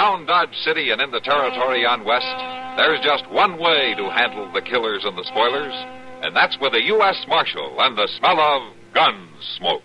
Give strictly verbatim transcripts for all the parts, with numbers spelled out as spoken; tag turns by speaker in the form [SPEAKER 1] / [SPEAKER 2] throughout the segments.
[SPEAKER 1] Around Dodge City and in the territory on West, there's just one way to handle the killers and the spoilers, and that's with a U S Marshal and the smell of gun smoke.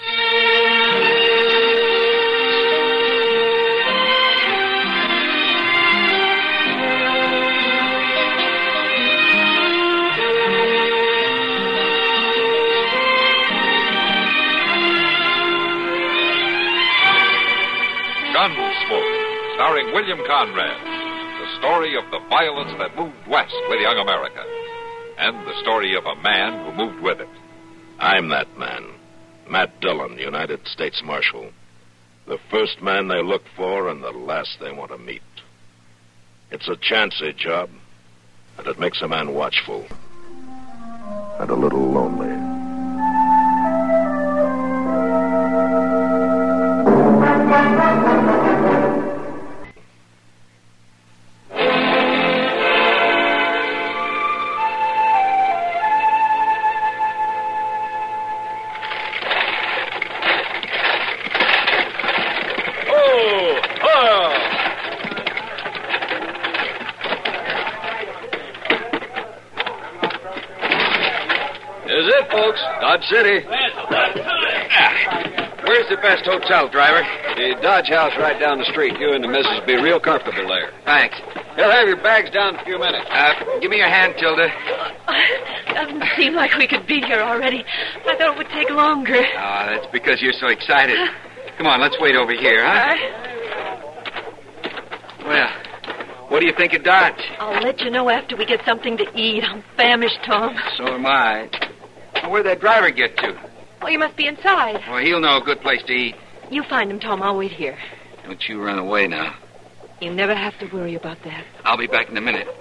[SPEAKER 1] Gunsmoke, starring William Conrad. The story of the violence that moved west with young America. And the story of a man who moved with it.
[SPEAKER 2] I'm that man. Matt Dillon, United States Marshal. The first man they look for and the last they want to meet. It's a chancy job, and it makes a man watchful. And a little lonely.
[SPEAKER 3] Dodge City. Where's the best hotel, driver? The Dodge House right down the street. You and the missus will be real comfortable there. Thanks. He'll have your bags down in a few minutes. Uh, give me your hand, Tilda.
[SPEAKER 4] It doesn't seem like we could be here already. I thought it would take longer.
[SPEAKER 3] Oh, that's because you're so excited. Come on, let's wait over here, huh? Well, what do you think of Dodge?
[SPEAKER 4] I'll let you know after we get something to eat. I'm famished, Tom.
[SPEAKER 3] So am I. Well, where'd that driver get to?
[SPEAKER 4] Oh, you must be inside.
[SPEAKER 3] Well, he'll know a good place to eat.
[SPEAKER 4] You find him, Tom. I'll wait here.
[SPEAKER 3] Don't you run away now.
[SPEAKER 4] You never have to worry about that.
[SPEAKER 3] I'll be back in a minute.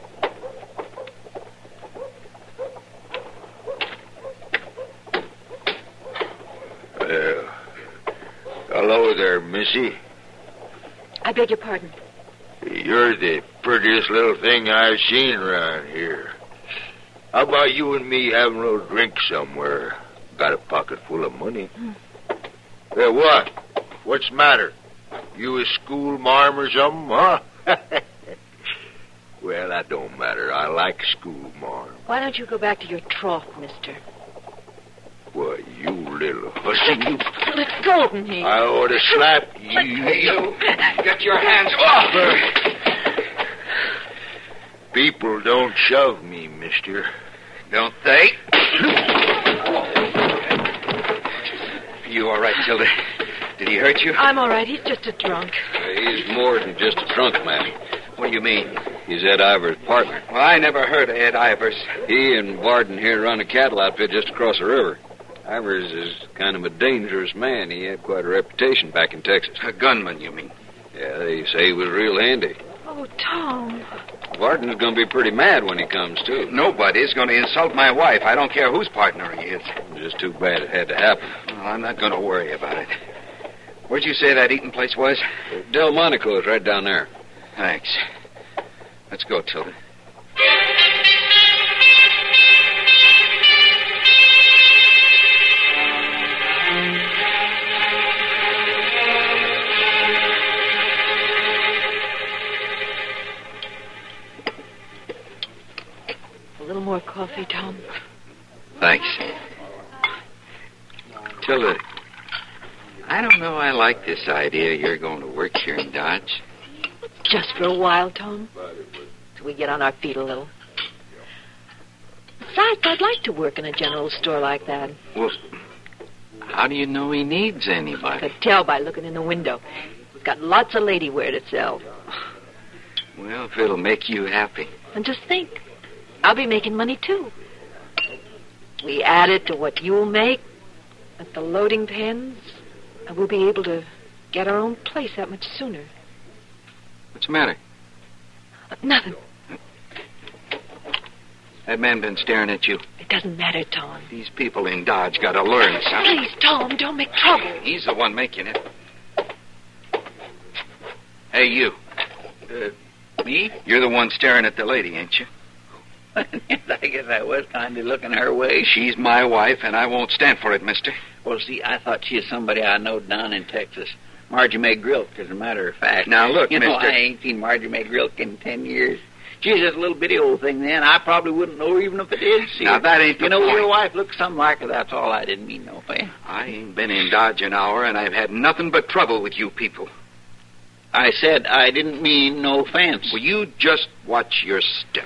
[SPEAKER 5] Well, hello there, Missy.
[SPEAKER 4] I beg your pardon.
[SPEAKER 5] You're the prettiest little thing I've seen around here. How about you and me having a little drink somewhere? Got a pocket full of money. Mm. Hey, what? What's the matter? You a school marm or something, huh? Well, that don't matter. I like school marm.
[SPEAKER 4] Why don't you go back to your trough, mister?
[SPEAKER 5] Why, you little hussy. You...
[SPEAKER 4] Let go of me.
[SPEAKER 5] I ought to slap you.
[SPEAKER 3] Hey, you. Get your hands off her.
[SPEAKER 5] People don't shove me, mister.
[SPEAKER 3] Don't they? You all right, Tilda? Did he hurt you?
[SPEAKER 4] I'm all right. He's just a drunk.
[SPEAKER 3] Uh, he's more than just a drunk, man. What do you mean? He's Ed Ivers' partner. Well, I never heard of Ed Ivers. He and Varden here run a cattle outfit just across the river. Ivers is kind of a dangerous man. He had quite a reputation back in Texas. A gunman, you mean? Yeah, they say he was real handy.
[SPEAKER 4] Oh, Tom.
[SPEAKER 3] Varden's going to be pretty mad when he comes, too. Nobody's going to insult my wife. I don't care whose partner he is. Just too bad it had to happen. Well, I'm not going to worry about it. Where'd you say that eating place was? Delmonico's right down there. Thanks. Let's go, Tilda.
[SPEAKER 4] A little more coffee, Tom.
[SPEAKER 3] Thanks. Tilda, I don't know I like this idea you're going to work here in Dodge.
[SPEAKER 4] Just for a while, Tom. Till we get on our feet a little. Besides, I'd like to work in a general store like that.
[SPEAKER 3] Well, how do you know he needs anybody?
[SPEAKER 4] I could tell by looking in the window. He's got lots of lady wear to sell.
[SPEAKER 3] Well, if it'll make you happy.
[SPEAKER 4] And just think, I'll be making money, too. We add it to what you'll make at the loading pens, and we'll be able to get our own place that much sooner.
[SPEAKER 3] What's the matter?
[SPEAKER 4] Uh, nothing.
[SPEAKER 3] That man been staring at you.
[SPEAKER 4] It doesn't matter, Tom.
[SPEAKER 3] These people in Dodge got to learn something.
[SPEAKER 4] Please, Tom, don't make trouble.
[SPEAKER 3] He's the one making it. Hey, you.
[SPEAKER 6] Uh, me?
[SPEAKER 3] You're the one staring at the lady, ain't you?
[SPEAKER 6] I guess I was kind of looking her way.
[SPEAKER 3] She's my wife, and I won't stand for it, mister.
[SPEAKER 6] Well, see, I thought she was somebody I knowed down in Texas. Margie May Grilk, as a matter of fact.
[SPEAKER 7] Now, look,
[SPEAKER 6] you know,
[SPEAKER 7] mister.
[SPEAKER 6] I ain't seen Margie May Grilk in ten years. She's just a little bitty old thing then. I probably wouldn't know her even if I did see
[SPEAKER 7] Now,
[SPEAKER 6] her.
[SPEAKER 7] that ain't the
[SPEAKER 6] You know,
[SPEAKER 7] point.
[SPEAKER 6] your wife looks something like her, that's all. I didn't mean no offense.
[SPEAKER 7] I ain't been in Dodge an hour, and I've had nothing but trouble with you people.
[SPEAKER 6] I said I didn't mean no offense.
[SPEAKER 7] Well, you just watch your step.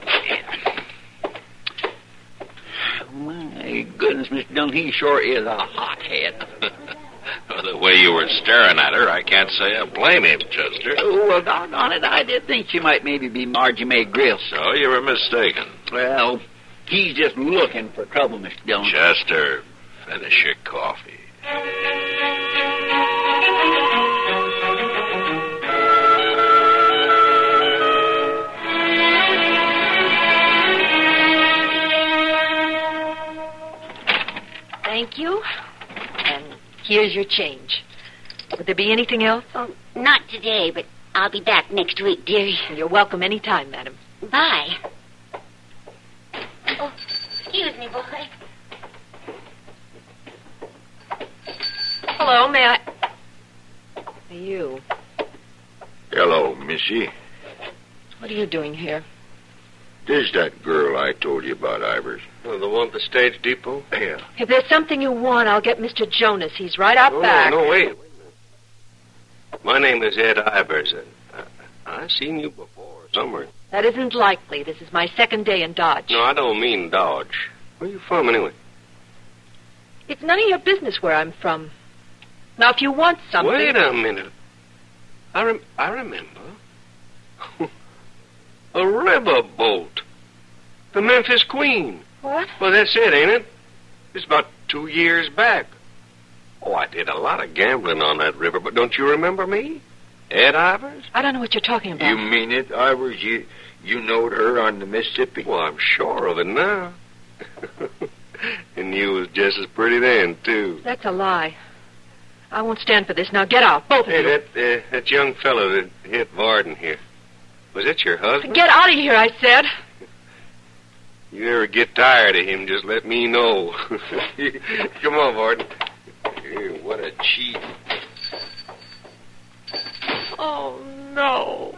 [SPEAKER 6] My goodness, Mister Dillon, he sure is a hothead.
[SPEAKER 2] Well, the way you were staring at her, I can't say I blame him, Chester.
[SPEAKER 6] Oh, well, doggone it, I did think she might maybe be Margie May Grill.
[SPEAKER 2] So you were mistaken.
[SPEAKER 6] Well, he's just looking for trouble, Mister Dillon.
[SPEAKER 2] Chester, finish your coffee.
[SPEAKER 4] Thank you. And here's your change. Would there be anything else?
[SPEAKER 8] Oh, not today, but I'll be back next week, dearie.
[SPEAKER 4] You're welcome any time, madam.
[SPEAKER 8] Bye. Oh, excuse me, boy.
[SPEAKER 4] Hello, may I... You.
[SPEAKER 5] Hello, Missy.
[SPEAKER 4] What are you doing here?
[SPEAKER 5] There's that girl I told you about, Ivers.
[SPEAKER 9] Oh, the one at the stage depot?
[SPEAKER 5] Yeah.
[SPEAKER 4] If there's something you want, I'll get Mister Jonas. He's right out
[SPEAKER 9] Oh,
[SPEAKER 4] back.
[SPEAKER 9] no, no, wait. wait a minute. My name is Ed Ivers. Uh, I, I've seen you before somewhere.
[SPEAKER 4] That isn't likely. This is my second day in Dodge.
[SPEAKER 9] No, I don't mean Dodge. Where you from, anyway?
[SPEAKER 4] It's none of your business where I'm from. Now, if you want something...
[SPEAKER 9] Wait a minute. I, rem- I remember. A riverboat. The Memphis Queen.
[SPEAKER 4] What?
[SPEAKER 9] Well, that's it, ain't it? It's about two years back. Oh, I did a lot of gambling on that river, but don't you remember me? Ed Ivers?
[SPEAKER 4] I don't know what you're talking about.
[SPEAKER 5] You mean it, Ivers? You you knowed her on the Mississippi?
[SPEAKER 9] Well, I'm sure of it now. And you was just as pretty then, too.
[SPEAKER 4] That's a lie. I won't stand for this. Now, get out, both of
[SPEAKER 9] Hey,
[SPEAKER 4] you.
[SPEAKER 9] that, uh, that young fellow that hit Varden here. Was it your husband?
[SPEAKER 4] Get out of here, I said.
[SPEAKER 9] You ever get tired of him, just let me know. Come on, Varden. Hey, what a cheat.
[SPEAKER 4] Oh, no.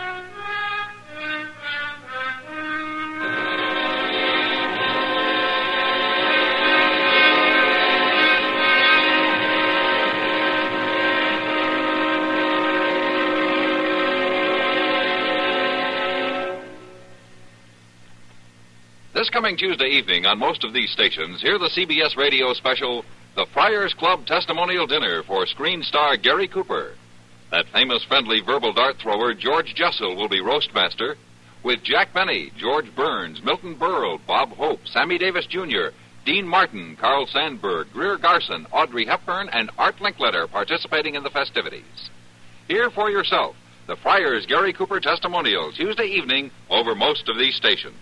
[SPEAKER 1] This coming Tuesday evening on most of these stations, hear the C B S radio special, The Friars Club Testimonial Dinner for screen star Gary Cooper. That famous friendly verbal dart thrower, George Jessel, will be roastmaster, with Jack Benny, George Burns, Milton Berle, Bob Hope, Sammy Davis Junior, Dean Martin, Carl Sandburg, Greer Garson, Audrey Hepburn, and Art Linkletter participating in the festivities. Hear for yourself the Friars Gary Cooper Testimonial Tuesday evening over most of these stations.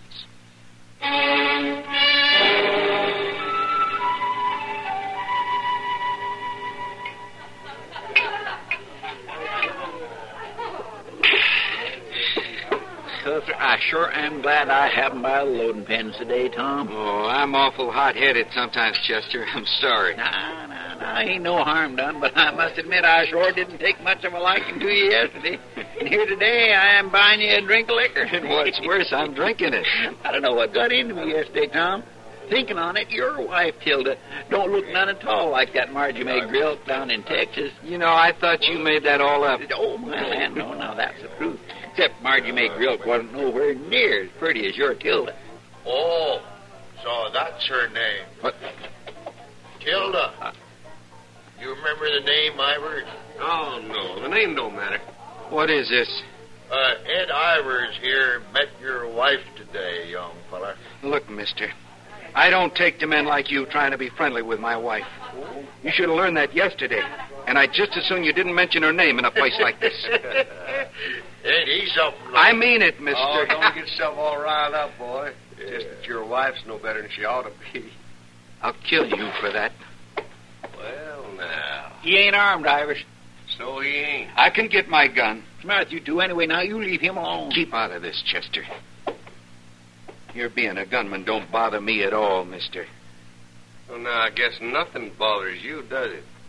[SPEAKER 6] Custer, I sure am glad I haven't by the loading pens today, Tom.
[SPEAKER 7] Oh, I'm awful hot-headed sometimes, Chester. I'm sorry.
[SPEAKER 6] Nah, nah, nah, ain't no harm done, but I must admit I sure didn't take much of a liking to you yesterday. And here today I am buying you a drink of liquor.
[SPEAKER 7] And what's worse, I'm drinking it.
[SPEAKER 6] I don't know what got into me yesterday, Tom. Thinking on it, your wife, Tilda, don't look none at all like that Margie May Grilk down in Texas.
[SPEAKER 7] You know, I thought you made that all up.
[SPEAKER 6] Oh, my land, no, now that's the truth. Except Margie May Grilk wasn't nowhere near as pretty as your Tilda.
[SPEAKER 5] Oh, so that's her name.
[SPEAKER 7] What?
[SPEAKER 5] Tilda. You remember the name, Ivers?
[SPEAKER 9] Oh, no, the name don't matter.
[SPEAKER 7] What is this?
[SPEAKER 5] Uh, Ed Ivers here met your wife today, young fella.
[SPEAKER 7] Look, mister, I don't take to men like you trying to be friendly with my wife. You should have learned that yesterday. And I'd just as soon you didn't mention her name in a place like this.
[SPEAKER 5] Ain't he something?
[SPEAKER 7] I mean it, mister.
[SPEAKER 9] Oh, don't get yourself all riled up, boy. It's just that your wife's no better than she ought to be.
[SPEAKER 7] I'll kill you for that.
[SPEAKER 9] Well, now.
[SPEAKER 6] He ain't armed, Irish.
[SPEAKER 9] So he ain't.
[SPEAKER 7] I can get my gun.
[SPEAKER 6] What's the matter with you two anyway? Now you leave him alone.
[SPEAKER 7] Keep out of this, Chester. Your being a gunman don't bother me at all, mister.
[SPEAKER 9] Well, now, I guess nothing bothers you, does it?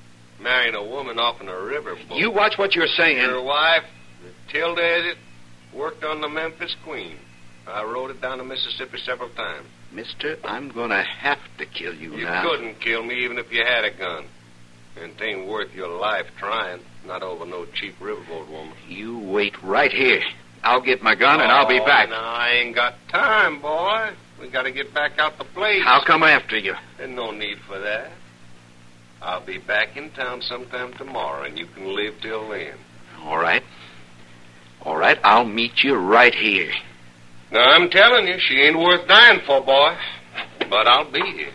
[SPEAKER 9] Marrying a woman off in a riverboat.
[SPEAKER 7] You watch what you're saying.
[SPEAKER 9] Your wife, Tilda, is it? Worked on the Memphis Queen. I rode it down the Mississippi several times.
[SPEAKER 7] Mister, I'm gonna have to kill you,
[SPEAKER 9] You
[SPEAKER 7] now.
[SPEAKER 9] couldn't kill me even if you had a gun. And it ain't worth your life trying. Not over no cheap riverboat woman.
[SPEAKER 7] You wait right here. I'll get my gun and I'll be back.
[SPEAKER 9] No, I ain't got time, boy. We gotta get back out the place.
[SPEAKER 7] I'll come after you.
[SPEAKER 9] There's no need for that. I'll be back in town sometime tomorrow, and you can live till then.
[SPEAKER 7] All right. All right, I'll meet you right here.
[SPEAKER 9] Now, I'm telling you, she ain't worth dying for, boy. But I'll be here.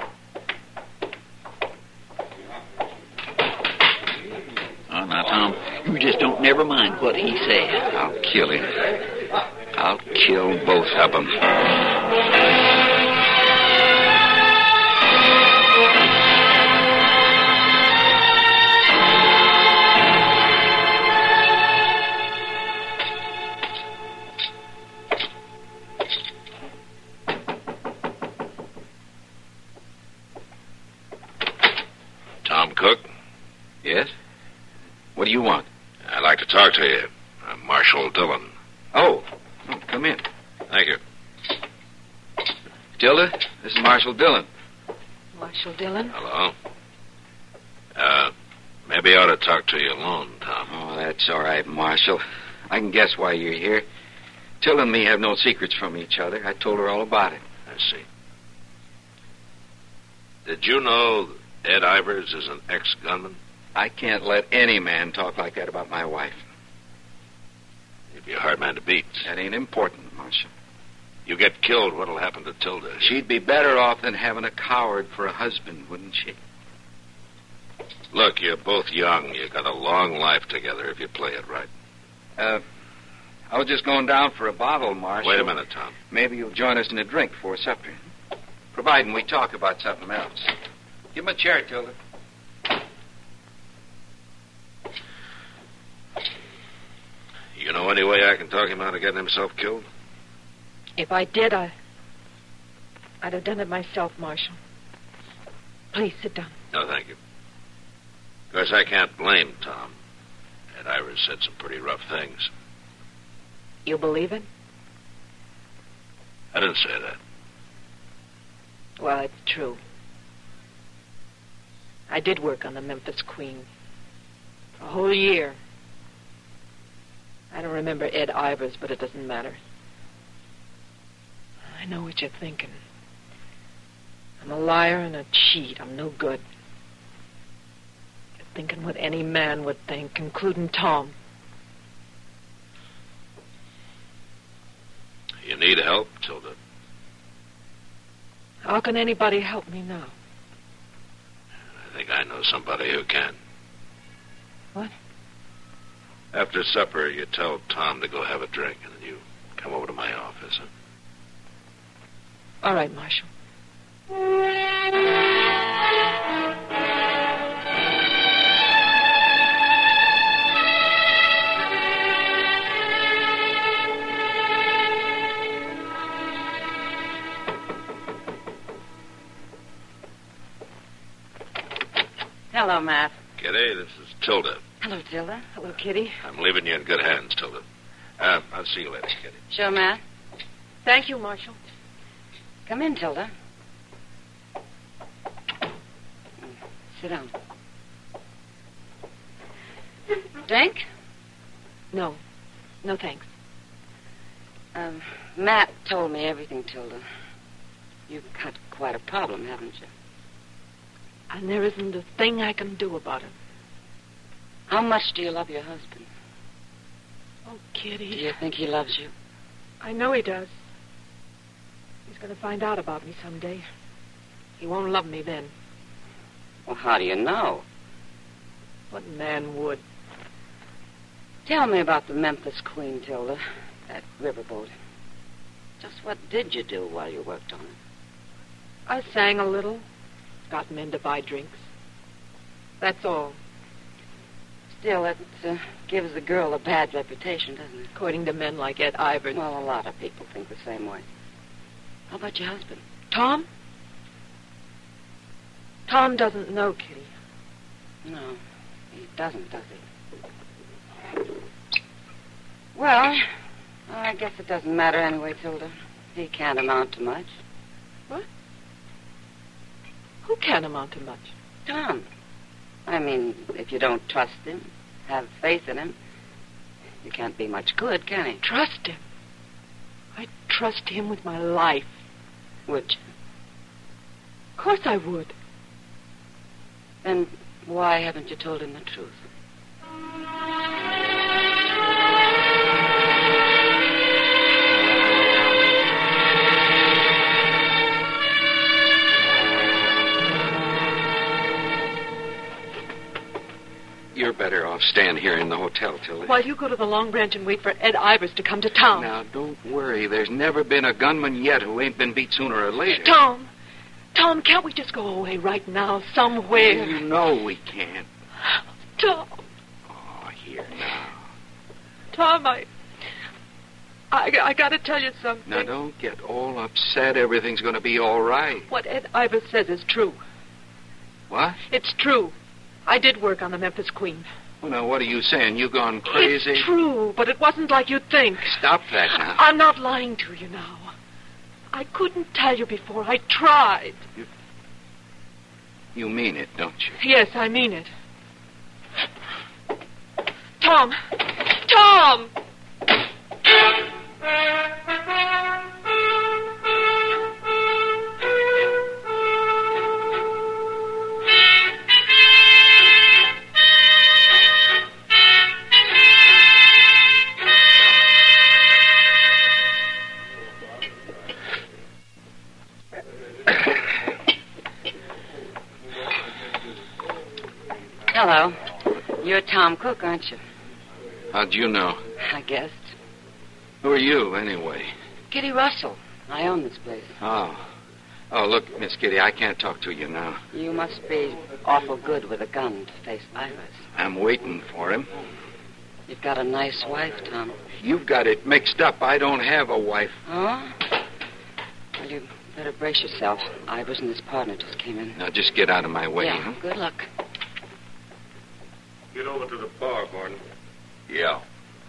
[SPEAKER 6] Oh, now, Tom, you just don't never mind what he says.
[SPEAKER 7] I'll kill him. I'll kill both of them.
[SPEAKER 2] Tom Cook?
[SPEAKER 7] Yes? What do you want?
[SPEAKER 2] I'd like to talk to you. I'm Marshal Dillon.
[SPEAKER 7] Oh, oh, come in.
[SPEAKER 2] Thank you.
[SPEAKER 7] Tilda, this is Marshal Dillon.
[SPEAKER 4] Marshal Dillon?
[SPEAKER 2] Hello. Uh, maybe I ought to talk to you alone, Tom.
[SPEAKER 7] Oh, that's all right, Marshal. I can guess why you're here. Tilda and me have no secrets from each other. I told her all about it.
[SPEAKER 2] I see. Did you know Ed Ivers is an ex-gunman?
[SPEAKER 7] I can't let any man talk like that about my wife.
[SPEAKER 2] He'd be a hard man to beat.
[SPEAKER 7] That ain't important, Marshal.
[SPEAKER 2] You get killed, what'll happen to Tilda?
[SPEAKER 7] She'd be better off than having a coward for a husband, wouldn't she?
[SPEAKER 2] Look, you're both young. You got a long life together if you play it right.
[SPEAKER 7] Uh, I was just going down for a bottle, Marshal.
[SPEAKER 2] Wait a minute, Tom.
[SPEAKER 7] Maybe you'll join us in a drink before supper. Providing we talk about something else. Give him a chair, Tilda.
[SPEAKER 2] You know any way I can talk him out of getting himself killed?
[SPEAKER 4] If I did, I... I'd have done it myself, Marshal. Please, sit down.
[SPEAKER 2] No, thank you. Of course, I can't blame Tom. Ed Ivers said some pretty rough things.
[SPEAKER 4] You believe it?
[SPEAKER 2] I didn't say that.
[SPEAKER 4] Well, it's true. I did work on the Memphis Queen. For a whole year. I don't remember Ed Ivers, but it doesn't matter. I know what you're thinking. I'm a liar and a cheat. I'm no good. You're thinking what any man would think, including Tom.
[SPEAKER 2] You need help, Tilda.
[SPEAKER 4] How can anybody help me now?
[SPEAKER 2] I think I know somebody who can.
[SPEAKER 4] What?
[SPEAKER 2] After supper, you tell Tom to go have a drink, and then you come over to my office. Huh?
[SPEAKER 4] All right, Marshal.
[SPEAKER 10] Hello, Matt.
[SPEAKER 2] Kitty, this is Tilda.
[SPEAKER 10] Hello, Tilda.
[SPEAKER 4] Hello, Kitty.
[SPEAKER 2] I'm leaving you in good hands, Tilda. Uh, I'll see you later, Kitty.
[SPEAKER 10] Sure, Matt.
[SPEAKER 4] Thank you, Marshal.
[SPEAKER 10] Come in, Tilda. Sit down. Drink?
[SPEAKER 4] No. No, thanks.
[SPEAKER 10] Um, Matt told me everything, Tilda. You've got quite a problem, haven't you?
[SPEAKER 4] And there isn't a thing I can do about it.
[SPEAKER 10] How much do you love your husband?
[SPEAKER 4] Oh, Kitty.
[SPEAKER 10] Do you think he loves you?
[SPEAKER 4] I know he does. He's going to find out about me someday. He won't love me then.
[SPEAKER 10] Well, how do you know?
[SPEAKER 4] What man would?
[SPEAKER 10] Tell me about the Memphis Queen, Tilda. That riverboat. Just what did you do while you worked on it?
[SPEAKER 4] I sang a little. Got men to buy drinks. That's all.
[SPEAKER 10] Still, it uh, gives the girl a bad reputation, doesn't it?
[SPEAKER 4] According to men like Ed Ivers.
[SPEAKER 10] Well, a lot of people think the same way. How about your husband?
[SPEAKER 4] Tom? Tom doesn't know, Kitty.
[SPEAKER 10] No, he doesn't, does he? Well, I guess it doesn't matter anyway, Tilda. He can't amount to much.
[SPEAKER 4] What? Who can amount to much?
[SPEAKER 10] Tom. I mean, if you don't trust him, have faith in him, you can't be much good, can he?
[SPEAKER 4] Trust him? I trust him with my life.
[SPEAKER 10] Would you?
[SPEAKER 4] Of course I would.
[SPEAKER 10] Then why haven't you told him the truth?
[SPEAKER 7] You're better off staying here in the hotel, Tilly.
[SPEAKER 4] While you go to the Long Branch and wait for Ed Ivers to come to town.
[SPEAKER 7] Now, don't worry. There's never been a gunman yet who ain't been beat sooner or later.
[SPEAKER 4] Tom, Tom, can't we just go away right now, somewhere?
[SPEAKER 7] You know we can't.
[SPEAKER 4] Tom.
[SPEAKER 7] Oh, here now.
[SPEAKER 4] Tom, I... I, I gotta tell you something.
[SPEAKER 7] Now, don't get all upset. Everything's gonna be all right.
[SPEAKER 4] What Ed Ivers says is true.
[SPEAKER 7] What?
[SPEAKER 4] It's true. I did work on the Memphis Queen.
[SPEAKER 7] Well, now, what are you saying? You gone crazy?
[SPEAKER 4] It's true, but it wasn't like you'd think.
[SPEAKER 7] Stop that now.
[SPEAKER 4] I'm not lying to you now. I couldn't tell you before. I tried.
[SPEAKER 7] You, you mean it, don't you?
[SPEAKER 4] Yes, I mean it. Tom! Tom!
[SPEAKER 10] Hello. You're Tom Cook, aren't you?
[SPEAKER 7] How'd you know?
[SPEAKER 10] I guessed.
[SPEAKER 7] Who are you, anyway?
[SPEAKER 10] Kitty Russell. I own this place.
[SPEAKER 7] Oh. Oh, look, Miss Kitty, I can't talk to you now.
[SPEAKER 10] You must be awful good with a gun to face Ivers.
[SPEAKER 7] I'm waiting for him.
[SPEAKER 10] You've got a nice wife, Tom.
[SPEAKER 7] You've got it mixed up. I don't have a wife.
[SPEAKER 10] Oh? Well, you better brace yourself. Ivers and his partner just came in.
[SPEAKER 7] Now, just get out of my way.
[SPEAKER 10] Yeah,
[SPEAKER 7] Huh?
[SPEAKER 10] good luck.
[SPEAKER 9] Get over to the bar, Barton.
[SPEAKER 5] Yeah.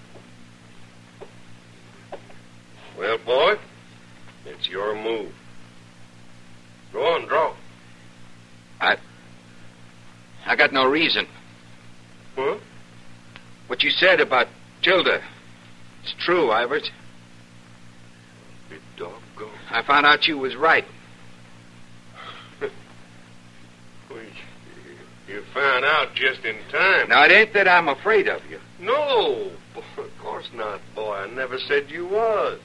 [SPEAKER 9] Well, boy, it's your move. Go on, draw.
[SPEAKER 7] I... I got no reason.
[SPEAKER 9] What?
[SPEAKER 7] What you said about Tilda. It's true, Ivers.
[SPEAKER 9] Be doggone.
[SPEAKER 7] I found out you was right.
[SPEAKER 9] Well, you found out just in time.
[SPEAKER 7] Now, it ain't that I'm afraid of you.
[SPEAKER 9] No, of course not, boy. I never said you was.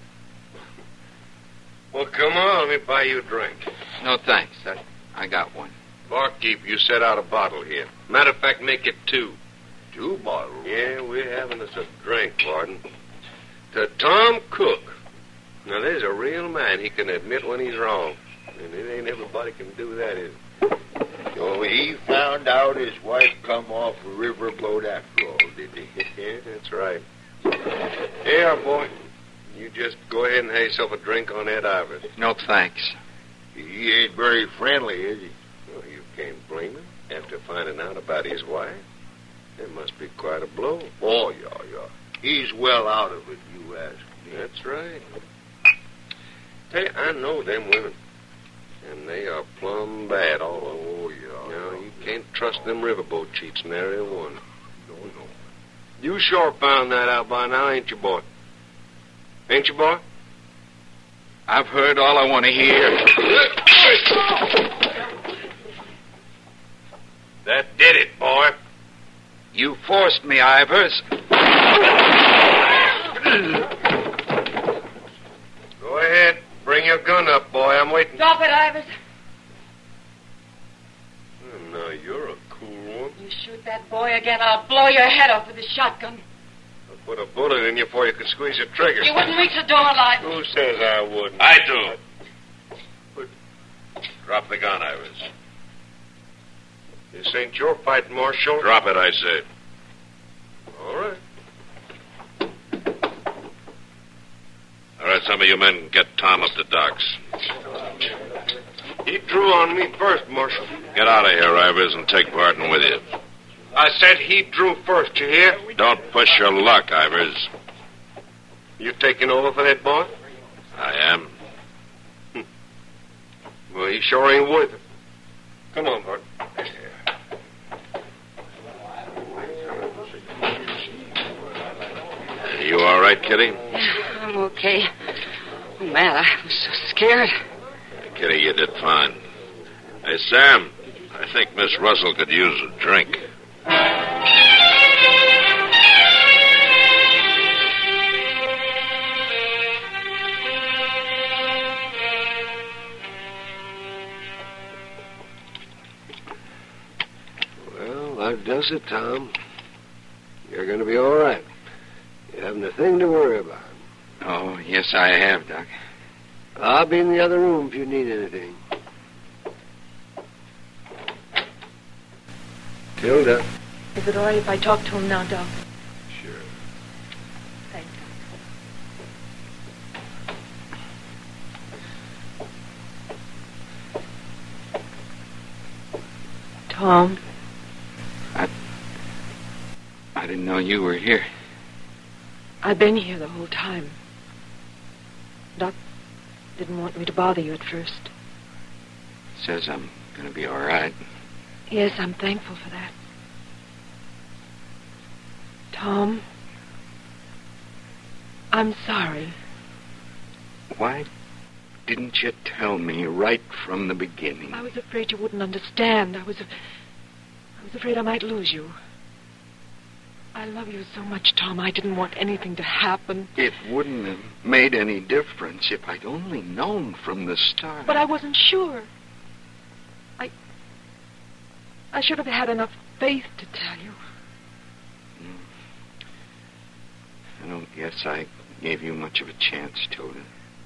[SPEAKER 9] Well, come on, let me buy you a drink.
[SPEAKER 7] No, thanks. I, I got one.
[SPEAKER 9] Barkeep, you set out a bottle here. Matter of fact, make it two.
[SPEAKER 5] Two bottles?
[SPEAKER 9] Yeah, we're having us a drink, Barton. To Tom Cook. Now, there's a real man. He can admit when he's wrong. And it ain't everybody can do that, is it?
[SPEAKER 5] So he found out his wife come off a riverboat after all, did he?
[SPEAKER 9] Yeah, that's right. Here, boy. You just go ahead and have yourself a drink on Ed Ivers.
[SPEAKER 7] No, thanks.
[SPEAKER 5] He ain't very friendly, is he?
[SPEAKER 9] Well, you can't blame him after finding out about his wife. It must be quite a blow.
[SPEAKER 5] Oh, yeah, yeah. He's well out of it, you ask me.
[SPEAKER 9] That's right. Tell you, I know them women. And they are plumb bad all over.
[SPEAKER 5] Oh, yeah.
[SPEAKER 9] No, you can't trust them riverboat cheats, nary a one.
[SPEAKER 5] No, no.
[SPEAKER 9] You sure found that out by now, ain't you, boy? Ain't you, boy?
[SPEAKER 7] I've heard all I want to hear.
[SPEAKER 9] That did it, boy.
[SPEAKER 7] You forced me, Ivers.
[SPEAKER 9] Go ahead. Bring your gun up, boy. I'm waiting.
[SPEAKER 10] Drop it, Ivers.
[SPEAKER 9] Oh, now, you're a cool one.
[SPEAKER 10] You shoot that boy again, I'll blow your head off with a shotgun.
[SPEAKER 9] I'll put a bullet in you before you can squeeze the trigger.
[SPEAKER 10] You wouldn't reach the door alive.
[SPEAKER 9] Who says I wouldn't?
[SPEAKER 2] I do.
[SPEAKER 9] But
[SPEAKER 2] Drop the gun, Ivers.
[SPEAKER 9] this ain't your fight, Marshal.
[SPEAKER 2] Drop it, I say.
[SPEAKER 9] All right.
[SPEAKER 2] All right, some of you men get Tom up to docks.
[SPEAKER 9] He drew on me first, Marshal.
[SPEAKER 2] Get out of here, Ivers, and take Barton with you.
[SPEAKER 9] I said he drew first, you hear?
[SPEAKER 2] Don't push your luck, Ivers.
[SPEAKER 9] You taking over for that boy?
[SPEAKER 2] I am.
[SPEAKER 9] Well, he sure ain't worth it. Come on, Bart.
[SPEAKER 2] Are you all right, Kitty?
[SPEAKER 10] Yeah, I'm okay. Oh, man, I was so scared.
[SPEAKER 2] Kitty, you did fine. Hey, Sam, I think Miss Russell could use a drink.
[SPEAKER 11] Well, that does it, Tom. You're going to be all right. You haven't a thing to worry about.
[SPEAKER 7] Oh, yes, I have, Doc.
[SPEAKER 11] I'll be in the other room if you need anything. Tilda.
[SPEAKER 4] Is it all right if I talk to him now, Doc?
[SPEAKER 11] Sure.
[SPEAKER 4] Thanks. Tom.
[SPEAKER 7] I... I didn't know you were here.
[SPEAKER 4] I've been here the whole time. Doc didn't want me to bother you at first.
[SPEAKER 7] Says I'm going to be all right.
[SPEAKER 4] Yes, I'm thankful for that. Tom, I'm sorry.
[SPEAKER 7] Why didn't you tell me right from the beginning?
[SPEAKER 4] I was afraid you wouldn't understand. I was, I was afraid I might lose you. I love you so much, Tom. I didn't want anything to happen.
[SPEAKER 7] It wouldn't have made any difference if I'd only known from the start.
[SPEAKER 4] But I wasn't sure. I... I should have had enough faith to tell you.
[SPEAKER 7] I don't guess I gave you much of a chance, Tilda.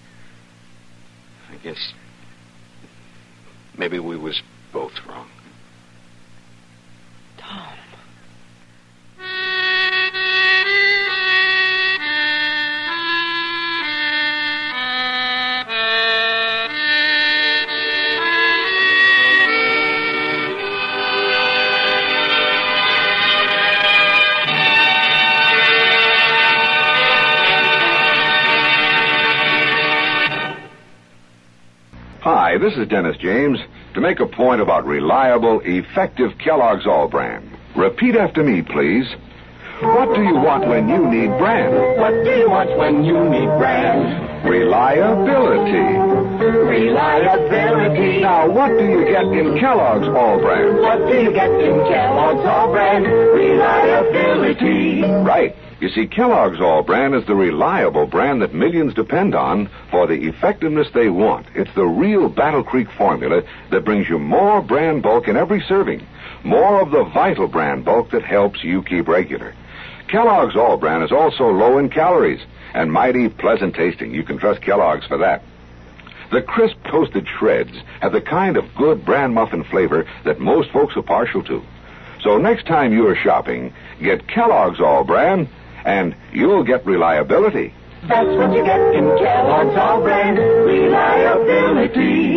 [SPEAKER 7] I guess maybe we was both wrong.
[SPEAKER 4] Tom.
[SPEAKER 12] Hi, this is Dennis James to make a point about reliable, effective Kellogg's All Brand. Repeat after me, please. What do you want when you need brand?
[SPEAKER 13] What do you want when you need brand?
[SPEAKER 12] Reliability.
[SPEAKER 13] Reliability.
[SPEAKER 12] Now, what do you get in Kellogg's All Brand?
[SPEAKER 13] What do you get in Kellogg's All Brand? Reliability.
[SPEAKER 12] Right. You see, Kellogg's All Brand is the reliable brand that millions depend on for the effectiveness they want. It's the real Battle Creek formula that brings you more brand bulk in every serving. More of the vital brand bulk that helps you keep regular. Kellogg's All Brand is also low in calories and mighty pleasant tasting. You can trust Kellogg's for that. The crisp toasted shreds have the kind of good bran muffin flavor that most folks are partial to. So next time you're shopping, get Kellogg's All Brand, and you'll get reliability.
[SPEAKER 13] That's what you get in Kellogg's All Brand. Reliability.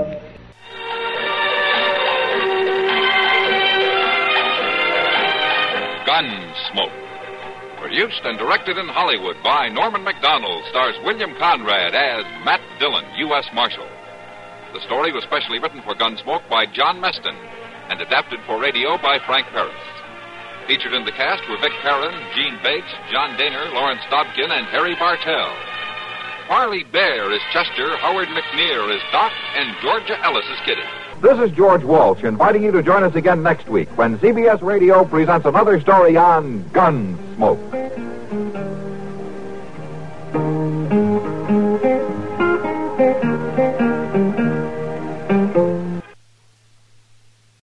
[SPEAKER 1] Gunsmoke. Produced and directed in Hollywood by Norman Macdonald, stars William Conrad as Matt Dillon, U S Marshal. The story was specially written for Gunsmoke by John Meston and adapted for radio by Frank Paris. Featured in the cast were Vic Perrin, Gene Bates, John Daner, Lawrence Dobkin, and Harry Bartell. Parley Bear is Chester, Howard McNear is Doc, and Georgia Ellis is Kitty.
[SPEAKER 14] This is George Walsh inviting you to join us again next week when C B S Radio presents another story on Gunsmoke.